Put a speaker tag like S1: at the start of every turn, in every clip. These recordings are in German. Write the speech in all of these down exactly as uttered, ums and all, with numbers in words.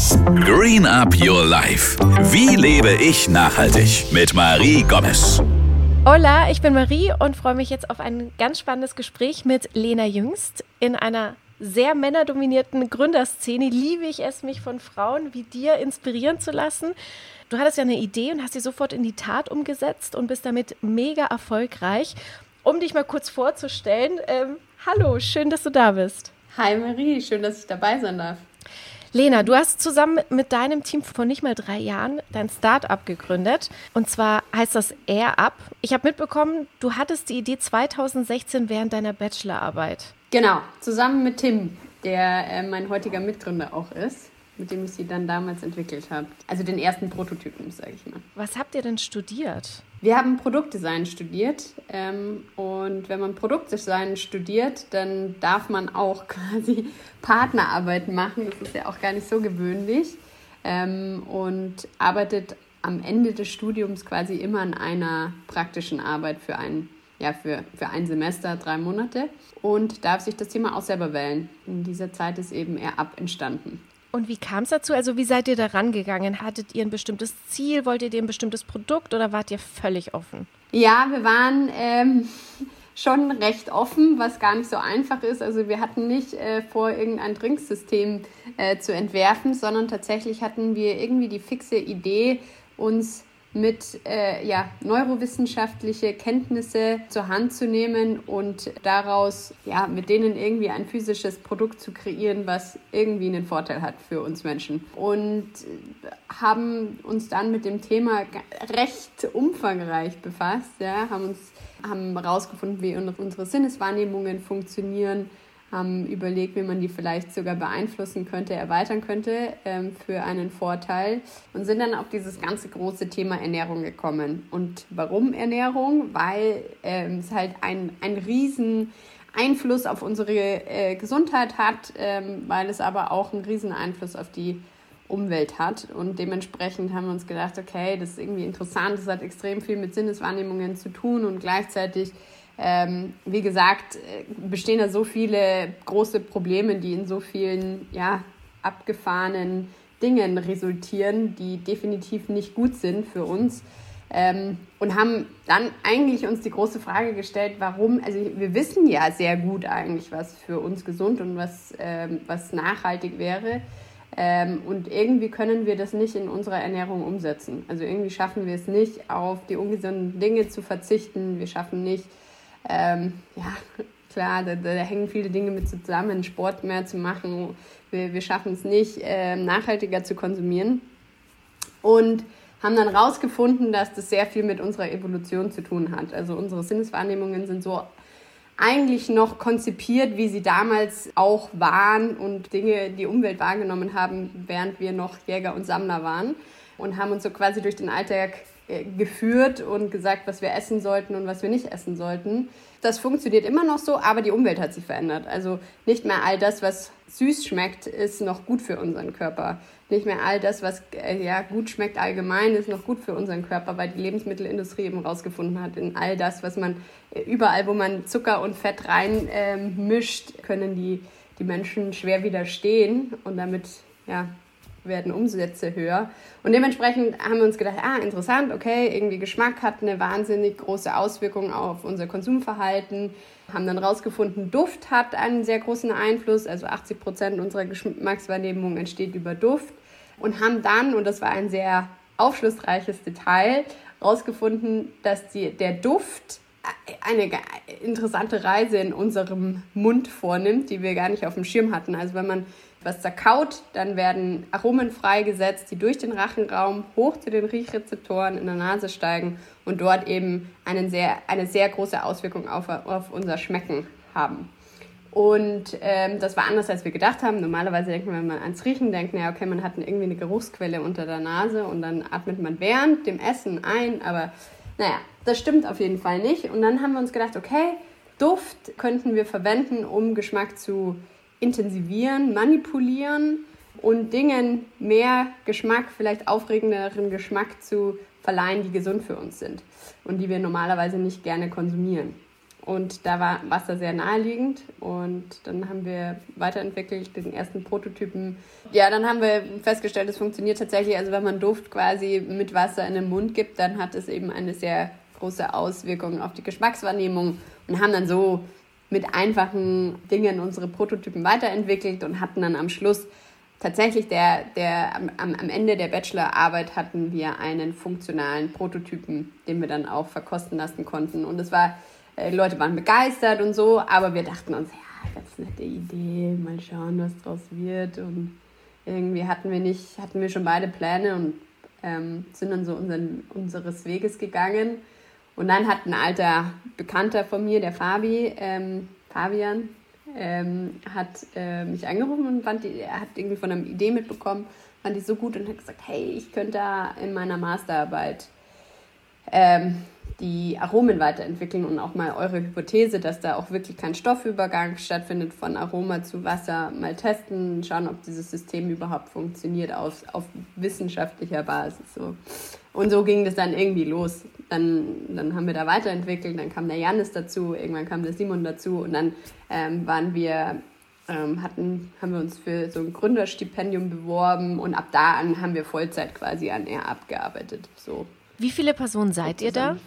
S1: Green Up Your Life. Wie lebe ich nachhaltig? Mit Marie Gomez.
S2: Hola, ich bin Marie und freue mich jetzt auf ein ganz spannendes Gespräch mit Lena Jüngst. In einer sehr männerdominierten Gründerszene liebe ich es, mich von Frauen wie dir inspirieren zu lassen. Du hattest ja eine Idee und hast sie sofort in die Tat umgesetzt und bist damit mega erfolgreich. Um dich mal kurz vorzustellen, ähm, hallo, schön, dass du da bist.
S3: Hi Marie, schön, dass ich dabei sein darf.
S2: Lena, du hast zusammen mit deinem Team vor nicht mal drei Jahren dein Start-up gegründet. Und zwar heißt das Air Up. Ich habe mitbekommen, du hattest die Idee zweitausendsechzehn während deiner Bachelorarbeit.
S3: Genau, zusammen mit Tim, der äh, mein heutiger Mitgründer auch ist, mit dem ich sie dann damals entwickelt habe. Also den ersten Prototypen, sage ich mal.
S2: Was habt ihr denn studiert?
S3: Wir haben Produktdesign studiert ähm, und wenn man Produktdesign studiert, dann darf man auch quasi Partnerarbeit machen. Das ist ja auch gar nicht so gewöhnlich ähm, und arbeitet am Ende des Studiums quasi immer an einer praktischen Arbeit für ein, ja, für, für ein Semester, drei Monate und darf sich das Thema auch selber wählen. In dieser Zeit ist eben Air Up entstanden.
S2: Und wie kam es dazu? Also wie seid ihr da rangegangen? Hattet ihr ein bestimmtes Ziel? Wolltet ihr ein bestimmtes Produkt oder wart ihr völlig offen?
S3: Ja, wir waren ähm, schon recht offen, was gar nicht so einfach ist. Also wir hatten nicht äh, vor, irgendein Drinksystem äh, zu entwerfen, sondern tatsächlich hatten wir irgendwie die fixe Idee, uns mit äh, ja, neurowissenschaftliche Kenntnisse zur Hand zu nehmen und daraus ja, mit denen irgendwie ein physisches Produkt zu kreieren, was irgendwie einen Vorteil hat für uns Menschen. Und haben uns dann mit dem Thema recht umfangreich befasst, ja, haben uns haben herausgefunden, wie unsere Sinneswahrnehmungen funktionieren, haben überlegt, wie man die vielleicht sogar beeinflussen könnte, erweitern könnte ähm, für einen Vorteil und sind dann auf dieses ganze große Thema Ernährung gekommen. Und warum Ernährung? Weil ähm, es halt ein, ein riesen Einfluss auf unsere äh, Gesundheit hat, ähm, weil es aber auch einen riesen Einfluss auf die Umwelt hat. Und dementsprechend haben wir uns gedacht, okay, das ist irgendwie interessant, das hat extrem viel mit Sinneswahrnehmungen zu tun und gleichzeitig Ähm, wie gesagt, bestehen da so viele große Probleme, die in so vielen ja, abgefahrenen Dingen resultieren, die definitiv nicht gut sind für uns. Ähm, und haben dann eigentlich uns die große Frage gestellt, warum, also wir wissen ja sehr gut eigentlich, was für uns gesund und was, ähm, was nachhaltig wäre. Ähm, und irgendwie können wir das nicht in unserer Ernährung umsetzen. Also irgendwie schaffen wir es nicht, auf die ungesunden Dinge zu verzichten. Wir schaffen nicht, Ähm, ja, klar, da, da hängen viele Dinge mit zusammen, Sport mehr zu machen. Wir, wir schaffen es nicht, äh, nachhaltiger zu konsumieren. Und haben dann rausgefunden, dass das sehr viel mit unserer Evolution zu tun hat. Also unsere Sinneswahrnehmungen sind so eigentlich noch konzipiert, wie sie damals auch waren und Dinge, die Umwelt wahrgenommen haben, während wir noch Jäger und Sammler waren. Und haben uns so quasi durch den Alltag geführt und gesagt, was wir essen sollten und was wir nicht essen sollten. Das funktioniert immer noch so, aber die Umwelt hat sich verändert. Also nicht mehr all das, was süß schmeckt, ist noch gut für unseren Körper. Nicht mehr all das, was äh, ja, gut schmeckt allgemein, ist noch gut für unseren Körper, weil die Lebensmittelindustrie eben rausgefunden hat, in all das, was man äh, überall, wo man Zucker und Fett rein äh, mischt, können die, die Menschen schwer widerstehen und damit ja, werden Umsätze höher. Und dementsprechend haben wir uns gedacht, ah, interessant, okay, irgendwie Geschmack hat eine wahnsinnig große Auswirkung auf unser Konsumverhalten. Haben dann rausgefunden, Duft hat einen sehr großen Einfluss, also achtzig Prozent unserer Geschmackswahrnehmung entsteht über Duft. Und haben dann, und das war ein sehr aufschlussreiches Detail, rausgefunden, dass die, der Duft eine interessante Reise in unserem Mund vornimmt, die wir gar nicht auf dem Schirm hatten. Also wenn man was zerkaut, dann werden Aromen freigesetzt, die durch den Rachenraum hoch zu den Riechrezeptoren in der Nase steigen und dort eben einen sehr, eine sehr große Auswirkung auf, auf unser Schmecken haben. Und ähm, das war anders, als wir gedacht haben. Normalerweise denkt man, wenn man ans Riechen denkt, naja, okay, man hat irgendwie eine Geruchsquelle unter der Nase und dann atmet man während dem Essen ein, aber naja, das stimmt auf jeden Fall nicht. Und dann haben wir uns gedacht, okay, Duft könnten wir verwenden, um Geschmack zu intensivieren, manipulieren und Dingen mehr Geschmack, vielleicht aufregenderen Geschmack zu verleihen, die gesund für uns sind und die wir normalerweise nicht gerne konsumieren. Und da war Wasser sehr naheliegend und dann haben wir weiterentwickelt, den ersten Prototypen. Ja, dann haben wir festgestellt, es funktioniert tatsächlich. Also wenn man Duft quasi mit Wasser in den Mund gibt, dann hat es eben eine sehr große Auswirkung auf die Geschmackswahrnehmung und haben dann so mit einfachen Dingen unsere Prototypen weiterentwickelt und hatten dann am Schluss tatsächlich der, der, am, am Ende der Bachelorarbeit hatten wir einen funktionalen Prototypen, den wir dann auch verkosten lassen konnten. Und es war, die Leute waren begeistert und so, aber wir dachten uns, ja, ganz nette Idee, mal schauen, was draus wird. Und irgendwie hatten wir nicht, hatten wir schon beide Pläne und ähm, sind dann so unseren, unseres Weges gegangen. Und dann hat ein alter Bekannter von mir, der Fabi, ähm, Fabian, ähm, hat äh, mich angerufen und fand die, er hat irgendwie von einer Idee mitbekommen, fand die so gut und hat gesagt, hey, ich könnte da in meiner Masterarbeit ähm, die Aromen weiterentwickeln und auch mal eure Hypothese, dass da auch wirklich kein Stoffübergang stattfindet von Aroma zu Wasser, mal testen, schauen, ob dieses System überhaupt funktioniert auf, auf wissenschaftlicher Basis. So. Und so ging das dann irgendwie los. Dann, dann haben wir da weiterentwickelt, dann kam der Janis dazu, irgendwann kam der Simon dazu und dann ähm, waren wir, ähm, hatten, haben wir uns für so ein Gründerstipendium beworben und ab da an haben wir Vollzeit quasi an R abgearbeitet. So.
S2: Wie viele Personen seid ihr da?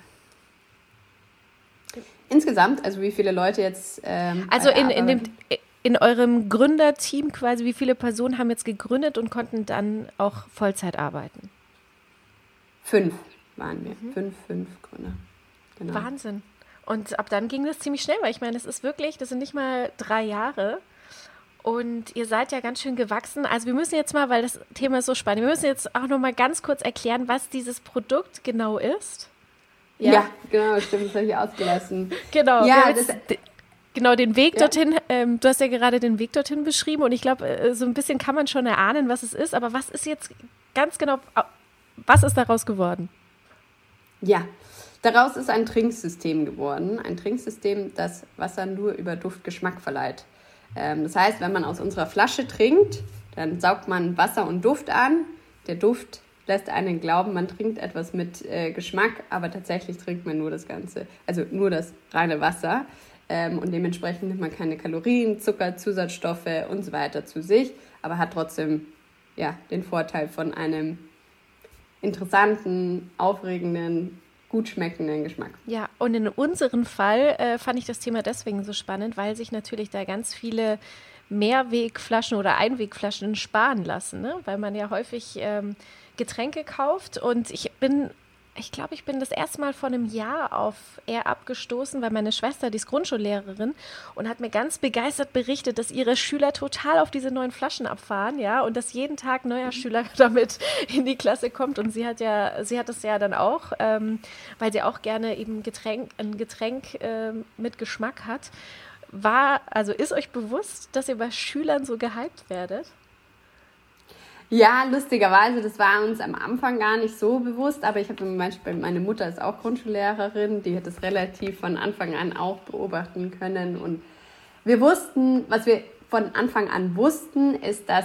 S3: Insgesamt, also wie viele Leute jetzt ähm,
S2: Also in, in, dem, in eurem Gründerteam quasi, wie viele Personen haben jetzt gegründet und konnten dann auch Vollzeit arbeiten?
S3: Fünf waren wir, mhm. fünf, fünf Gründer.
S2: Genau. Wahnsinn. Und ab dann ging das ziemlich schnell, weil ich meine, das ist wirklich, das sind nicht mal drei Jahre und ihr seid ja ganz schön gewachsen. Also wir müssen jetzt mal, weil das Thema ist so spannend, wir müssen jetzt auch noch mal ganz kurz erklären, was dieses Produkt genau ist.
S3: Ja, ja genau, stimmt, das habe ich ausgelassen.
S2: Genau,
S3: ja,
S2: das, genau den Weg ja. dorthin, ähm, du hast ja gerade den Weg dorthin beschrieben und ich glaube, äh, so ein bisschen kann man schon erahnen, was es ist, aber was ist jetzt ganz genau, was ist daraus geworden?
S3: Ja, daraus ist ein Trinksystem geworden, ein Trinksystem, das Wasser nur über Duftgeschmack verleiht. Ähm, das heißt, wenn man aus unserer Flasche trinkt, dann saugt man Wasser und Duft an, der Duft lässt einen glauben, man trinkt etwas mit äh, Geschmack, aber tatsächlich trinkt man nur das Ganze, also nur das reine Wasser ähm, und dementsprechend nimmt man keine Kalorien, Zucker, Zusatzstoffe und so weiter zu sich, aber hat trotzdem ja, den Vorteil von einem interessanten, aufregenden, gut schmeckenden Geschmack.
S2: Ja, und in unserem Fall äh, fand ich das Thema deswegen so spannend, weil sich natürlich da ganz viele Mehrwegflaschen oder Einwegflaschen sparen lassen, ne? Weil man ja häufig ähm, Getränke kauft und ich bin, ich glaube, ich bin das erste Mal vor einem Jahr auf R abgestoßen, weil meine Schwester, die ist Grundschullehrerin und hat mir ganz begeistert berichtet, dass ihre Schüler total auf diese neuen Flaschen abfahren, ja, und dass jeden Tag ein neuer Schüler damit in die Klasse kommt und sie hat ja, sie hat das ja dann auch, ähm, weil sie auch gerne eben Getränk, ein Getränk ähm, mit Geschmack hat. War, also ist euch bewusst, dass ihr bei Schülern so gehypt werdet?
S3: Ja, lustigerweise, das war uns am Anfang gar nicht so bewusst, aber ich habe zum Beispiel, meine Mutter ist auch Grundschullehrerin, die hat das relativ von Anfang an auch beobachten können und wir wussten, was wir von Anfang an wussten, ist, dass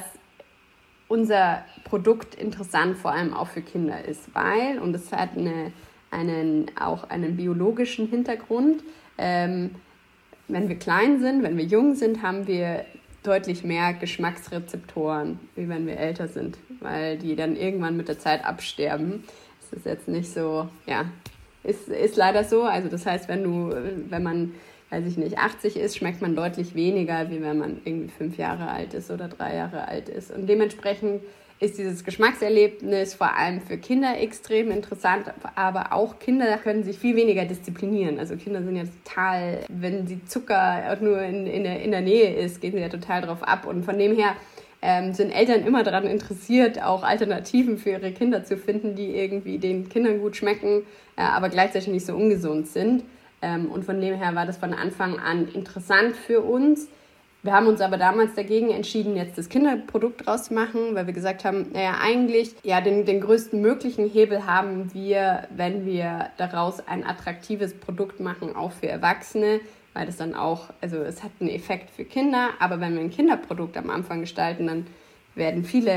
S3: unser Produkt interessant vor allem auch für Kinder ist, weil, und es hat eine, einen, auch einen biologischen Hintergrund, ähm, wenn wir klein sind, wenn wir jung sind, haben wir deutlich mehr Geschmacksrezeptoren, wie wenn wir älter sind, weil die dann irgendwann mit der Zeit absterben. Das ist jetzt nicht so, ja, ist, ist leider so. Also das heißt, wenn du, wenn man, weiß ich nicht, achtzig ist, schmeckt man deutlich weniger, wie wenn man irgendwie fünf Jahre alt ist oder drei Jahre alt ist. Und dementsprechend ist dieses Geschmackserlebnis vor allem für Kinder extrem interessant, aber auch Kinder können sich viel weniger disziplinieren. Also Kinder sind ja total, wenn sie Zucker auch nur in, in, der, in der Nähe ist, gehen sie ja total drauf ab. Und von dem her ähm, sind Eltern immer daran interessiert, auch Alternativen für ihre Kinder zu finden, die irgendwie den Kindern gut schmecken, äh, aber gleichzeitig nicht so ungesund sind. Ähm, und von dem her war das von Anfang an interessant für uns. Wir haben uns aber damals dagegen entschieden, jetzt das Kinderprodukt draus zu machen, weil wir gesagt haben, naja, eigentlich, ja, den, den größten möglichen Hebel haben wir, wenn wir daraus ein attraktives Produkt machen, auch für Erwachsene, weil das dann auch, also es hat einen Effekt für Kinder, aber wenn wir ein Kinderprodukt am Anfang gestalten, dann werden viele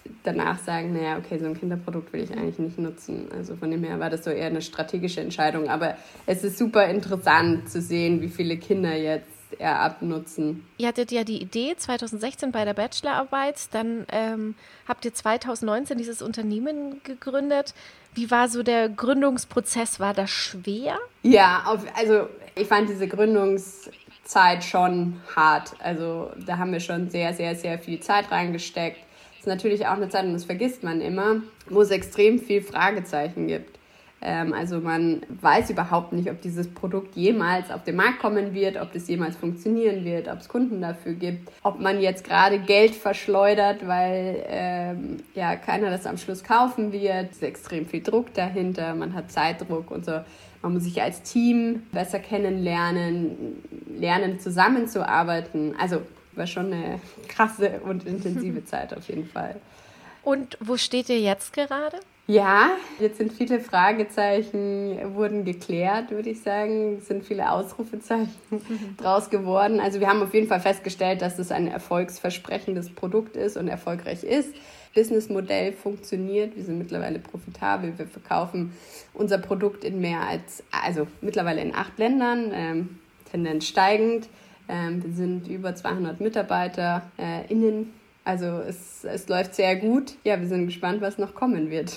S3: danach sagen, naja, okay, so ein Kinderprodukt will ich eigentlich nicht nutzen. Also von dem her war das so eher eine strategische Entscheidung. Aber es ist super interessant zu sehen, wie viele Kinder jetzt Air-Up nutzen.
S2: Ihr hattet ja die Idee zwanzig sechzehn bei der Bachelorarbeit, dann ähm, habt ihr zwanzig neunzehn dieses Unternehmen gegründet. Wie war so der Gründungsprozess? War das schwer?
S3: Ja, auf, also ich fand diese Gründungszeit schon hart. Also da haben wir schon sehr, sehr, sehr viel Zeit reingesteckt. Das ist natürlich auch eine Zeit, und das vergisst man immer, wo es extrem viel Fragezeichen gibt. Also man weiß überhaupt nicht, ob dieses Produkt jemals auf den Markt kommen wird, ob das jemals funktionieren wird, ob es Kunden dafür gibt, ob man jetzt gerade Geld verschleudert, weil ähm, ja keiner das am Schluss kaufen wird. Es ist extrem viel Druck dahinter, man hat Zeitdruck und so. Man muss sich als Team besser kennenlernen, lernen zusammenzuarbeiten. Also war schon eine krasse und intensive Zeit auf jeden Fall.
S2: Und wo steht ihr jetzt gerade?
S3: Ja, jetzt sind viele Fragezeichen, wurden geklärt, würde ich sagen. Es sind viele Ausrufezeichen mhm. draus geworden. Also wir haben auf jeden Fall festgestellt, dass es ein erfolgsversprechendes Produkt ist und erfolgreich ist. Businessmodell funktioniert, wir sind mittlerweile profitabel, wir verkaufen unser Produkt in mehr als, also mittlerweile in acht Ländern, ähm, Tendenz steigend. Ähm, wir sind über zweihundert Mitarbeiter äh, innen. Also es, es läuft sehr gut. Ja, wir sind gespannt, was noch kommen wird.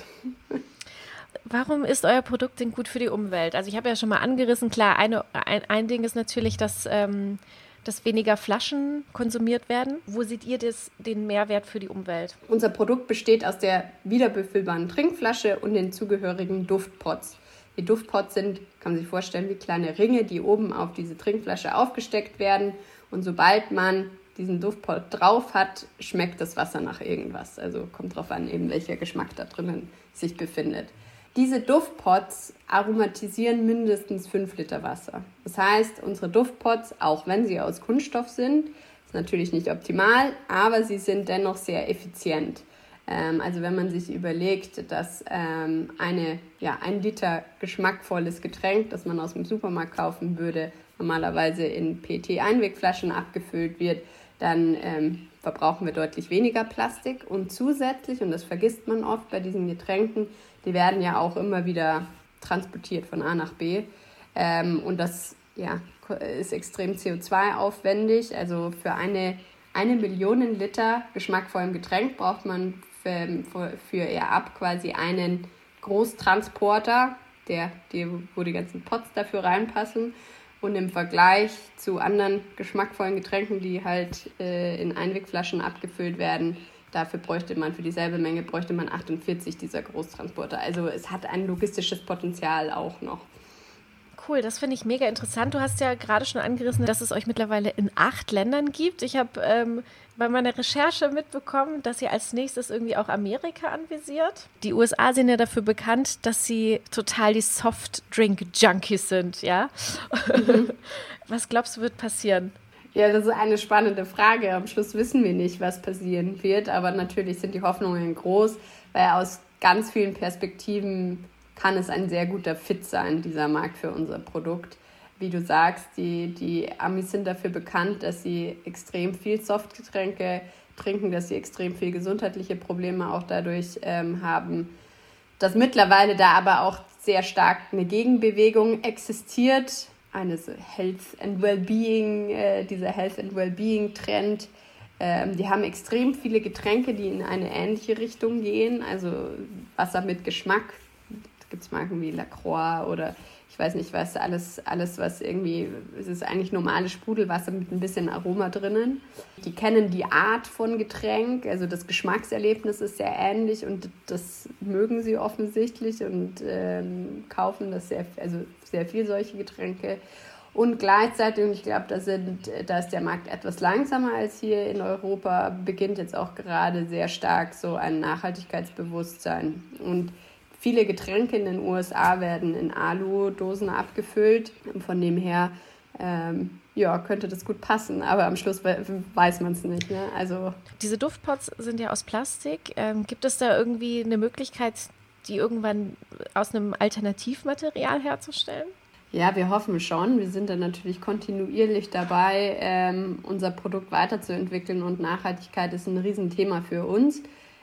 S2: Warum ist euer Produkt denn gut für die Umwelt? Also ich habe ja schon mal angerissen, klar, eine, ein, ein Ding ist natürlich, dass, ähm, dass weniger Flaschen konsumiert werden. Wo seht ihr das, den Mehrwert für die Umwelt?
S3: Unser Produkt besteht aus der wiederbefüllbaren Trinkflasche und den zugehörigen Duftpots. Die Duftpots sind, kann man sich vorstellen, wie kleine Ringe, die oben auf diese Trinkflasche aufgesteckt werden. Und sobald man diesen Duftpot drauf hat, schmeckt das Wasser nach irgendwas. Also kommt drauf an, eben welcher Geschmack da drinnen sich befindet. Diese Duftpots aromatisieren mindestens fünf Liter Wasser. Das heißt, unsere Duftpots, auch wenn sie aus Kunststoff sind, ist natürlich nicht optimal, aber sie sind dennoch sehr effizient. Ähm, also wenn man sich überlegt, dass ähm, eine, ja, ein Liter geschmackvolles Getränk, das man aus dem Supermarkt kaufen würde, normalerweise in P E T-Einwegflaschen abgefüllt wird, dann ähm, verbrauchen wir deutlich weniger Plastik. Und zusätzlich, und das vergisst man oft bei diesen Getränken, die werden ja auch immer wieder transportiert von A nach B. Ähm, und das ja, ist extrem C O zwei aufwendig. Also für eine, eine Million Liter geschmackvollem Getränk braucht man für, für, für Air-Up quasi einen Großtransporter, der, die, wo die ganzen Pots dafür reinpassen. Und im Vergleich zu anderen geschmackvollen Getränken, die halt äh, in Einwegflaschen abgefüllt werden, dafür bräuchte man, für dieselbe Menge bräuchte man achtundvierzig dieser Großtransporter. Also es hat ein logistisches Potenzial auch noch.
S2: Cool, das finde ich mega interessant. Du hast ja gerade schon angerissen, dass es euch mittlerweile in acht Ländern gibt. Ich habe ähm, bei meiner Recherche mitbekommen, dass ihr als nächstes irgendwie auch Amerika anvisiert. Die U S A sind ja dafür bekannt, dass sie total die Softdrink-Junkies sind, ja? Mhm. Was glaubst du, wird passieren?
S3: Ja, das ist eine spannende Frage. Am Schluss wissen wir nicht, was passieren wird, aber natürlich sind die Hoffnungen groß, weil aus ganz vielen Perspektiven kann es ein sehr guter Fit sein, dieser Markt für unser Produkt. Wie du sagst, die, die Amis sind dafür bekannt, dass sie extrem viel Softgetränke trinken, dass sie extrem viel gesundheitliche Probleme auch dadurch ähm, haben. Dass mittlerweile da aber auch sehr stark eine Gegenbewegung existiert, eine Health and Wellbeing, äh, dieser Health and Wellbeing Trend. Ähm, die haben extrem viele Getränke, die in eine ähnliche Richtung gehen, also Wasser mit Geschmack. Da gibt es Marken wie Lacroix oder ich weiß nicht was, alles, alles was irgendwie, es ist eigentlich normales Sprudelwasser mit ein bisschen Aroma drinnen. Die kennen die Art von Getränk, also das Geschmackserlebnis ist sehr ähnlich und das mögen sie offensichtlich und ähm, kaufen das sehr, also sehr viel solche Getränke. Und gleichzeitig, und ich glaube, da, sind, da ist der Markt etwas langsamer als hier in Europa, beginnt jetzt auch gerade sehr stark so ein Nachhaltigkeitsbewusstsein. Und viele Getränke in den U S A werden in Alu-Dosen abgefüllt. Von dem her ähm, ja, könnte das gut passen, aber am Schluss weiß man es nicht. Ne? Also
S2: diese Duftpots sind ja aus Plastik. Ähm, gibt es da irgendwie eine Möglichkeit, die irgendwann aus einem Alternativmaterial herzustellen?
S3: Ja, wir hoffen schon. Wir sind dann natürlich kontinuierlich dabei, ähm, unser Produkt weiterzuentwickeln und Nachhaltigkeit ist ein Riesenthema für uns.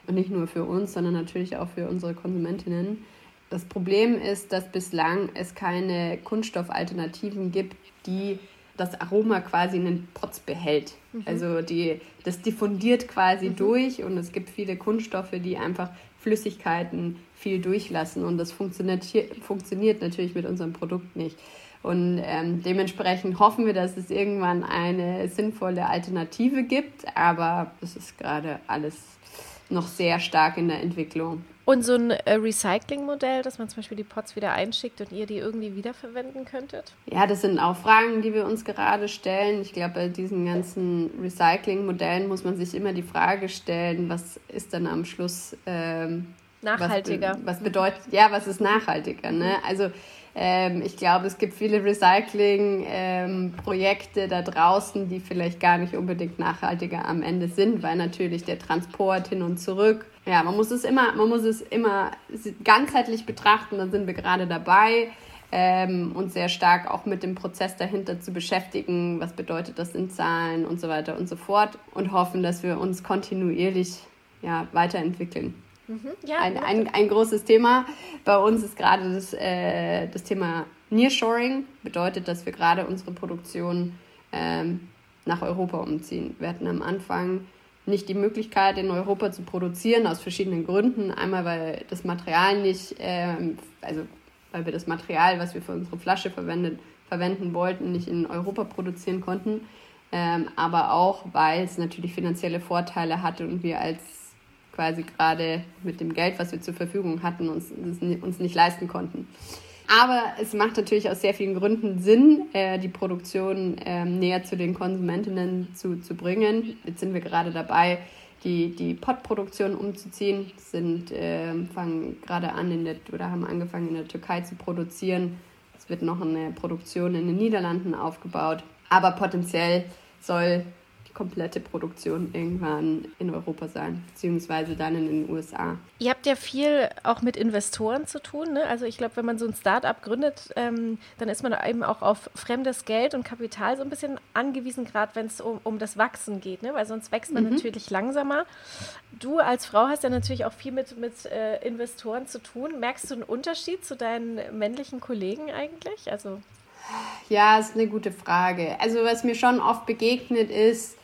S3: und nicht nur für uns, sondern natürlich auch für unsere Konsumentinnen. Das Problem ist, dass bislang es keine Kunststoffalternativen gibt, die das Aroma quasi in den Pots behält. Mhm. Also die, das diffundiert quasi mhm. durch und es gibt viele Kunststoffe, die einfach Flüssigkeiten viel durchlassen und das funktioniert, hier, funktioniert natürlich mit unserem Produkt nicht. Und ähm, dementsprechend hoffen wir, dass es irgendwann eine sinnvolle Alternative gibt, aber es ist gerade alles noch sehr stark in der Entwicklung.
S2: Und so ein äh, Recycling-Modell, dass man zum Beispiel die Pots wieder einschickt und ihr die irgendwie wiederverwenden könntet?
S3: Ja, das sind auch Fragen, die wir uns gerade stellen. Ich glaube, bei diesen ganzen Recycling-Modellen muss man sich immer die Frage stellen, was ist dann am Schluss ähm,
S2: nachhaltiger?
S3: Was, be- was bedeutet, ja, was ist nachhaltiger? Ne? Also ähm, ich glaube, es gibt viele Recycling-Projekte ähm, da draußen, die vielleicht gar nicht unbedingt nachhaltiger am Ende sind, weil natürlich der Transport hin und zurück. Ja, man muss es immer, man muss es immer ganzheitlich betrachten, da sind wir gerade dabei, ähm, uns sehr stark auch mit dem Prozess dahinter zu beschäftigen, was bedeutet das in Zahlen und so weiter und so fort und hoffen, dass wir uns kontinuierlich ja, weiterentwickeln. Mhm, ja, ein, ein, ein großes Thema bei uns ist gerade das, äh, das Thema Nearshoring, bedeutet, dass wir gerade unsere Produktion ähm, nach Europa umziehen. Wir hatten am Anfang nicht die Möglichkeit, in Europa zu produzieren, aus verschiedenen Gründen. Einmal, weil das Material nicht, ähm, also weil wir das Material, was wir für unsere Flasche verwendet, verwenden wollten, nicht in Europa produzieren konnten. Ähm, aber auch, weil es natürlich finanzielle Vorteile hatte und wir als quasi gerade mit dem Geld, was wir zur Verfügung hatten, uns, uns nicht leisten konnten. Aber es macht natürlich aus sehr vielen Gründen Sinn, äh, die Produktion äh, näher zu den Konsumentinnen zu, zu bringen. Jetzt sind wir gerade dabei, die, die Pot-Produktion umzuziehen. Sind, äh, fangen gerade an in der, oder haben angefangen in der Türkei zu produzieren. Es wird noch eine Produktion in den Niederlanden aufgebaut. Aber potenziell soll komplette Produktion irgendwann in Europa sein, beziehungsweise dann in den U S A.
S2: Ihr habt ja viel auch mit Investoren zu tun, ne? Also ich glaube, wenn man so ein Start-up gründet, ähm, dann ist man eben auch auf fremdes Geld und Kapital so ein bisschen angewiesen, gerade wenn es um, um das Wachsen geht, ne? Weil sonst wächst man mhm. natürlich langsamer. Du als Frau hast ja natürlich auch viel mit, mit äh, Investoren zu tun. Merkst du einen Unterschied zu deinen männlichen Kollegen eigentlich? Also
S3: ja, ist eine gute Frage. Also was mir schon oft begegnet ist,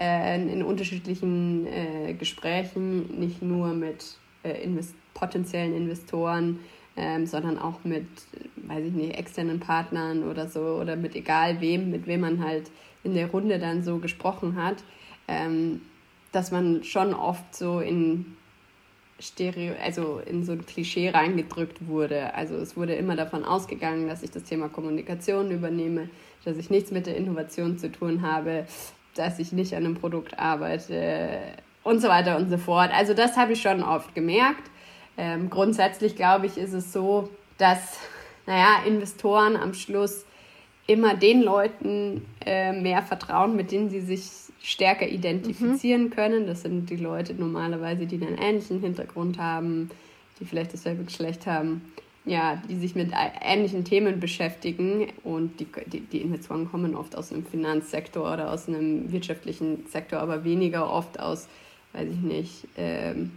S3: in unterschiedlichen äh, Gesprächen, nicht nur mit äh, invest- potenziellen Investoren, ähm, sondern auch mit, weiß ich nicht, externen Partnern oder so oder mit egal wem, mit wem man halt in der Runde dann so gesprochen hat, ähm, dass man schon oft so in Stereo, also in so ein Klischee reingedrückt wurde. Also es wurde immer davon ausgegangen, dass ich das Thema Kommunikation übernehme, dass ich nichts mit der Innovation zu tun habe, dass ich nicht an einem Produkt arbeite und so weiter und so fort. Also das habe ich schon oft gemerkt. Ähm, grundsätzlich, glaube ich, ist es so, dass naja, Investoren am Schluss immer den Leuten äh, mehr vertrauen, mit denen sie sich stärker identifizieren mhm. können. Das sind die Leute normalerweise, die einen ähnlichen Hintergrund haben, die vielleicht dasselbe Geschlecht haben, ja, die sich mit ähnlichen Themen beschäftigen und die, die, die Investoren kommen oft aus einem Finanzsektor oder aus einem wirtschaftlichen Sektor, aber weniger oft aus, weiß ich nicht, ähm,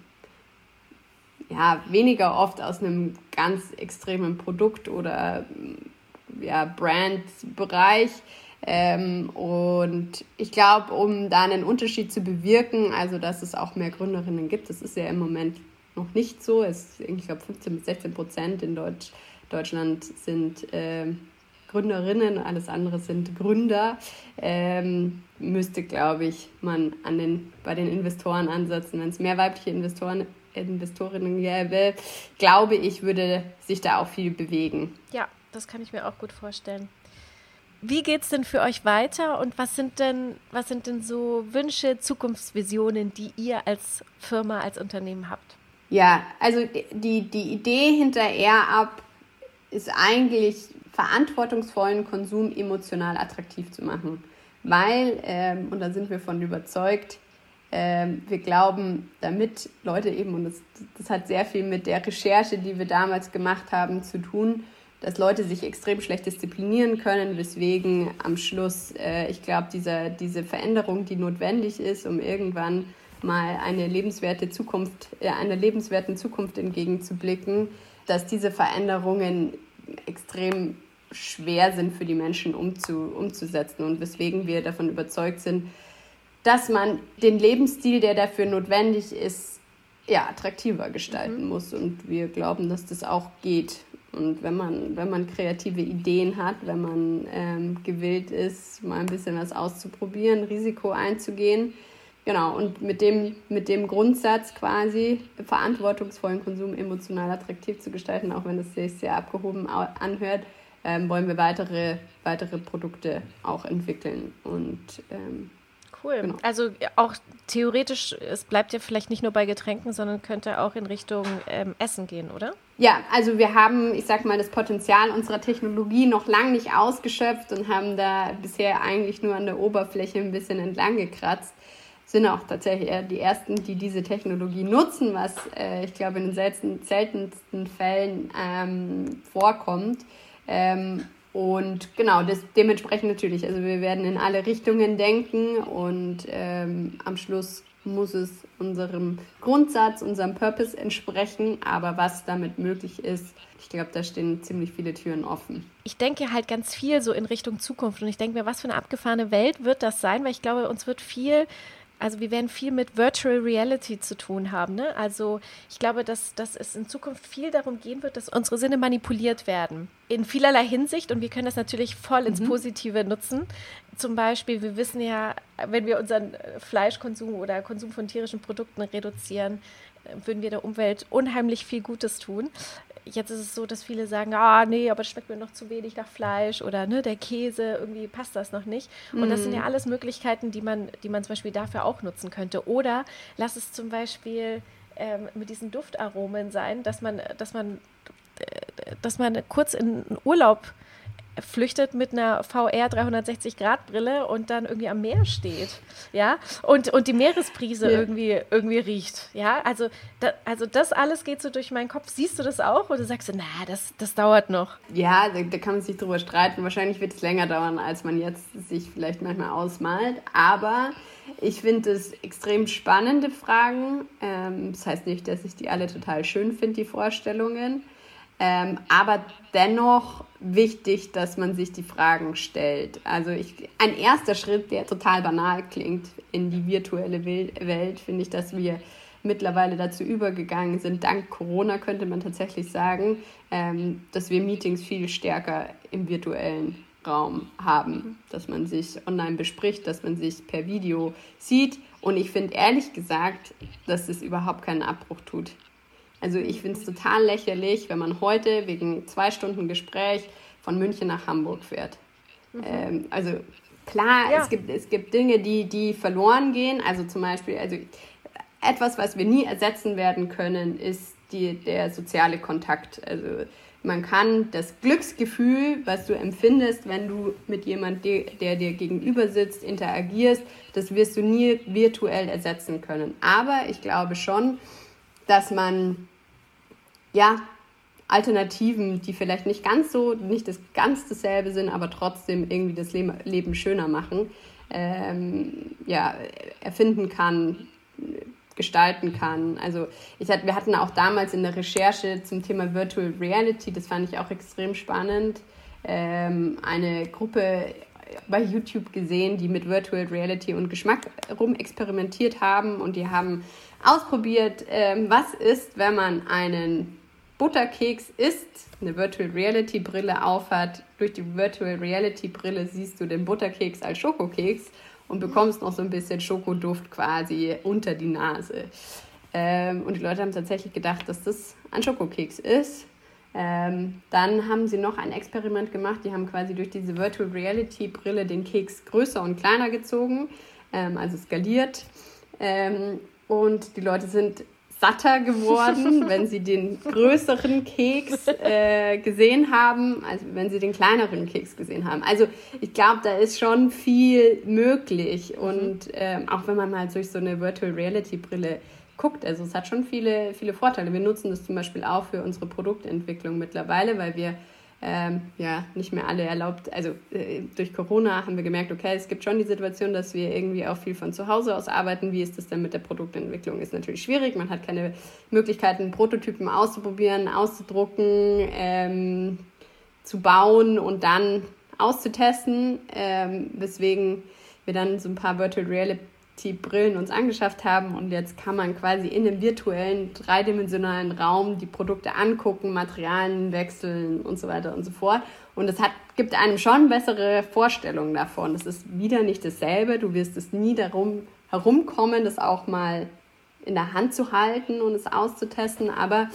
S3: ja, weniger oft aus einem ganz extremen Produkt- oder ja, Brand-Bereich. Ähm, und ich glaube, um da einen Unterschied zu bewirken, also dass es auch mehr Gründerinnen gibt, das ist ja im Moment noch nicht so. Es, ich glaube, fünfzehn bis sechzehn Prozent in Deutsch, Deutschland sind äh, Gründerinnen, alles andere sind Gründer. Ähm, müsste, glaube ich, man an den, bei den Investoren ansetzen. Wenn es mehr weibliche Investoren, Investorinnen gäbe, glaube ich, würde sich da auch viel bewegen.
S2: Ja, das kann ich mir auch gut vorstellen. Wie geht es denn für euch weiter und was sind denn, was sind denn so Wünsche, Zukunftsvisionen, die ihr als Firma, als Unternehmen habt?
S3: Ja, also die, die Idee hinter AirUp ist eigentlich, verantwortungsvollen Konsum emotional attraktiv zu machen. Weil, ähm, und da sind wir von überzeugt, ähm, wir glauben, damit Leute eben, und das, das hat sehr viel mit der Recherche, die wir damals gemacht haben, zu tun, dass Leute sich extrem schlecht disziplinieren können, weswegen am Schluss, äh, ich glaube, diese, diese Veränderung, die notwendig ist, um irgendwann mal eine lebenswerte Zukunft, äh, einer lebenswerten Zukunft entgegenzublicken, dass diese Veränderungen extrem schwer sind für die Menschen umzu, umzusetzen und weswegen wir davon überzeugt sind, dass man den Lebensstil, der dafür notwendig ist, ja, attraktiver gestalten mhm. muss. Und wir glauben, dass das auch geht. Und wenn man, wenn man kreative Ideen hat, wenn man ähm, gewillt ist, mal ein bisschen was auszuprobieren, Risiko einzugehen, genau, und mit dem, mit dem Grundsatz quasi verantwortungsvollen Konsum emotional attraktiv zu gestalten, auch wenn es sich sehr abgehoben anhört, ähm, wollen wir weitere, weitere Produkte auch entwickeln. Und ähm,
S2: cool. Genau. Also auch theoretisch, es bleibt ja vielleicht nicht nur bei Getränken, sondern könnte auch in Richtung ähm, Essen gehen, oder?
S3: Ja, also wir haben, ich sag mal, das Potenzial unserer Technologie noch lange nicht ausgeschöpft und haben da bisher eigentlich nur an der Oberfläche ein bisschen entlang gekratzt. Sind auch tatsächlich eher die Ersten, die diese Technologie nutzen, was äh, ich glaube in den selten, seltensten Fällen ähm, vorkommt. Ähm, und genau, das dementsprechend natürlich, also wir werden in alle Richtungen denken und ähm, am Schluss muss es unserem Grundsatz, unserem Purpose entsprechen, aber was damit möglich ist, ich glaube, da stehen ziemlich viele Türen offen.
S2: Ich denke halt ganz viel so in Richtung Zukunft und ich denke mir, was für eine abgefahrene Welt wird das sein, weil ich glaube, uns wird viel... Also wir werden viel mit Virtual Reality zu tun haben. Ne? Also ich glaube, dass, dass es in Zukunft viel darum gehen wird, dass unsere Sinne manipuliert werden. In vielerlei Hinsicht und wir können das natürlich voll ins Positive nutzen. Zum Beispiel, wir wissen ja, wenn wir unseren Fleischkonsum oder Konsum von tierischen Produkten reduzieren, würden wir der Umwelt unheimlich viel Gutes tun. Jetzt ist es so, dass viele sagen, ah nee, aber das schmeckt mir noch zu wenig nach Fleisch oder ne, der Käse, irgendwie passt das noch nicht. Und mm. das sind ja alles Möglichkeiten, die man, die man zum Beispiel dafür auch nutzen könnte. Oder lass es zum Beispiel ähm, mit diesen Duftaromen sein, dass man, dass man, äh, dass man kurz in einen Urlaub flüchtet mit einer V R dreihundertsechzig Grad Brille und dann irgendwie am Meer steht, ja, und, und die Meeresbrise ja. irgendwie, irgendwie riecht, ja, also, da, also das alles geht so durch meinen Kopf. Siehst du das auch oder sagst du, na, das, das dauert noch?
S3: Ja, da, da kann man sich drüber streiten. Wahrscheinlich wird es länger dauern, als man jetzt sich vielleicht manchmal ausmalt, aber ich finde es extrem spannende Fragen. Ähm, das heißt nicht, dass ich die alle total schön finde, die Vorstellungen. Ähm, aber dennoch wichtig, dass man sich die Fragen stellt. Also ich, ein erster Schritt, der total banal klingt in die virtuelle Welt, finde ich, dass wir mittlerweile dazu übergegangen sind, dank Corona könnte man tatsächlich sagen, ähm, dass wir Meetings viel stärker im virtuellen Raum haben, dass man sich online bespricht, dass man sich per Video sieht. Und ich finde ehrlich gesagt, dass es überhaupt keinen Abbruch tut. Also ich finde es total lächerlich, wenn man heute wegen zwei Stunden Gespräch von München nach Hamburg fährt. Mhm. Ähm, also klar, ja. es gibt, es gibt Dinge, die, die verloren gehen. Also zum Beispiel, also etwas, was wir nie ersetzen werden können, ist die, der soziale Kontakt. Also man kann das Glücksgefühl, was du empfindest, wenn du mit jemandem, der dir gegenüber sitzt, interagierst, das wirst du nie virtuell ersetzen können. Aber ich glaube schon, dass man ja Alternativen, die vielleicht nicht ganz so, nicht das ganz dasselbe sind, aber trotzdem irgendwie das Leben schöner machen, ähm, ja, erfinden kann, gestalten kann. Also ich hatte, wir hatten auch damals in der Recherche zum Thema Virtual Reality, das fand ich auch extrem spannend, ähm, eine Gruppe bei YouTube gesehen, die mit Virtual Reality und Geschmack rumexperimentiert haben und die haben ausprobiert, ähm, was ist, wenn man einen Butterkeks isst, eine Virtual Reality Brille aufhat. Durch die Virtual Reality Brille siehst du den Butterkeks als Schokokeks und bekommst noch so ein bisschen Schokoduft quasi unter die Nase. Ähm, und die Leute haben tatsächlich gedacht, dass das ein Schokokeks ist. Ähm, dann haben sie noch ein Experiment gemacht. Die haben quasi durch diese Virtual Reality Brille den Keks größer und kleiner gezogen, ähm, also skaliert. Ähm, und die Leute sind satter geworden, wenn sie den größeren Keks äh, gesehen haben, als wenn sie den kleineren Keks gesehen haben. Also ich glaube, da ist schon viel möglich. Und ähm, auch wenn man mal durch so eine Virtual Reality Brille guckt, also es hat schon viele, viele Vorteile. Wir nutzen das zum Beispiel auch für unsere Produktentwicklung mittlerweile, weil wir ähm, ja nicht mehr alle erlaubt. Also äh, durch Corona haben wir gemerkt, okay, es gibt schon die Situation, dass wir irgendwie auch viel von zu Hause aus arbeiten. Wie ist das denn mit der Produktentwicklung? Ist natürlich schwierig. Man hat keine Möglichkeiten, Prototypen auszuprobieren, auszudrucken, ähm, zu bauen und dann auszutesten, ähm, weswegen wir dann so ein paar Virtual Reality Brillen uns angeschafft haben und jetzt kann man quasi in einem virtuellen, dreidimensionalen Raum die Produkte angucken, Materialien wechseln und so weiter und so fort. Und es hat, gibt einem schon bessere Vorstellungen davon. Es ist wieder nicht dasselbe. Du wirst es nie darum herumkommen, das auch mal in der Hand zu halten und es auszutesten, aber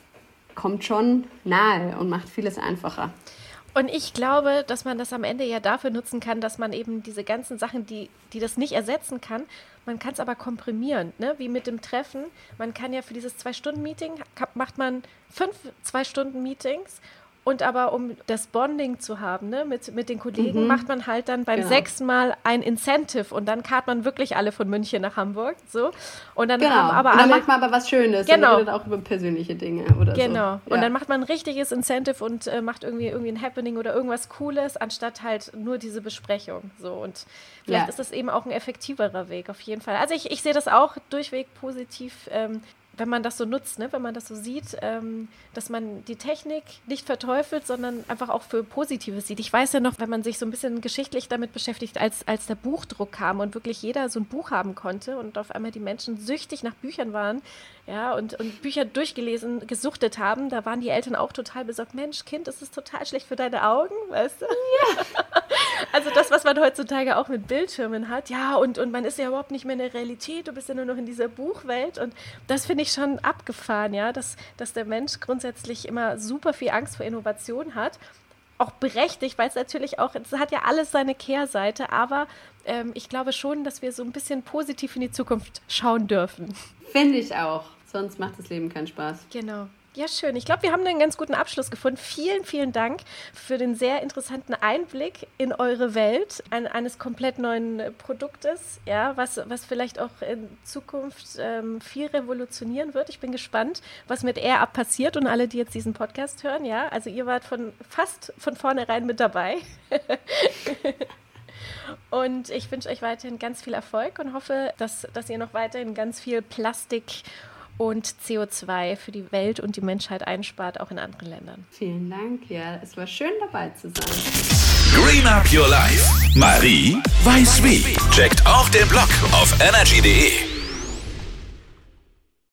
S3: kommt schon nahe und macht vieles einfacher.
S2: Und ich glaube, dass man das am Ende ja dafür nutzen kann, dass man eben diese ganzen Sachen, die, die das nicht ersetzen kann, man kann es aber komprimieren, ne? Wie mit dem Treffen. Man kann ja für dieses Zwei-Stunden-Meeting, macht man fünf Zwei-Stunden-Meetings und aber um das Bonding zu haben, ne, mit, mit den Kollegen, mhm. macht man halt dann beim genau. sechsten Mal ein Incentive und dann karrt man wirklich alle von München nach Hamburg. So. Und dann
S3: genau.
S2: haben aber
S3: und dann
S2: alle,
S3: macht man aber was Schönes.
S2: Genau.
S3: Und redet auch über persönliche Dinge oder
S2: genau.
S3: so.
S2: Genau.
S3: Ja.
S2: Und dann macht man ein richtiges Incentive und äh, macht irgendwie, irgendwie ein Happening oder irgendwas Cooles, anstatt halt nur diese Besprechung. So. Und vielleicht ja. ist das eben auch ein effektiverer Weg, auf jeden Fall. Also ich, ich sehe das auch durchweg positiv, ähm, wenn man das so nutzt, ne? Wenn man das so sieht, ähm, dass man die Technik nicht verteufelt, sondern einfach auch für Positives sieht. Ich weiß ja noch, wenn man sich so ein bisschen geschichtlich damit beschäftigt, als, als der Buchdruck kam und wirklich jeder so ein Buch haben konnte und auf einmal die Menschen süchtig nach Büchern waren, ja, und, und Bücher durchgelesen, gesuchtet haben, da waren die Eltern auch total besorgt. Mensch, Kind, das ist total schlecht für deine Augen, weißt du? Ja. Also das, was man heutzutage auch mit Bildschirmen hat, ja, und, und man ist ja überhaupt nicht mehr in der Realität, du bist ja nur noch in dieser Buchwelt und das finde ich schon abgefahren, ja, dass, dass der Mensch grundsätzlich immer super viel Angst vor Innovation hat. Auch berechtigt, weil es natürlich auch, es hat ja alles seine Kehrseite, aber ähm, ich glaube schon, dass wir so ein bisschen positiv in die Zukunft schauen dürfen.
S3: Finde ich auch, sonst macht das Leben keinen Spaß.
S2: Genau. Ja, schön. Ich glaube, wir haben einen ganz guten Abschluss gefunden. Vielen, vielen Dank für den sehr interessanten Einblick in eure Welt ein, eines komplett neuen Produktes, ja, was, was vielleicht auch in Zukunft ähm, viel revolutionieren wird. Ich bin gespannt, was mit AirUp passiert und alle, die jetzt diesen Podcast hören, ja. Also ihr wart von fast von vornherein mit dabei. Und ich wünsche euch weiterhin ganz viel Erfolg und hoffe, dass, dass ihr noch weiterhin ganz viel Plastik und C O zwei für die Welt und die Menschheit einspart, auch in anderen Ländern.
S3: Vielen Dank, ja, es war schön dabei zu sein.
S1: Green Up Your Life. Marie weiß wie. Checkt auch den Blog auf energy punkt de.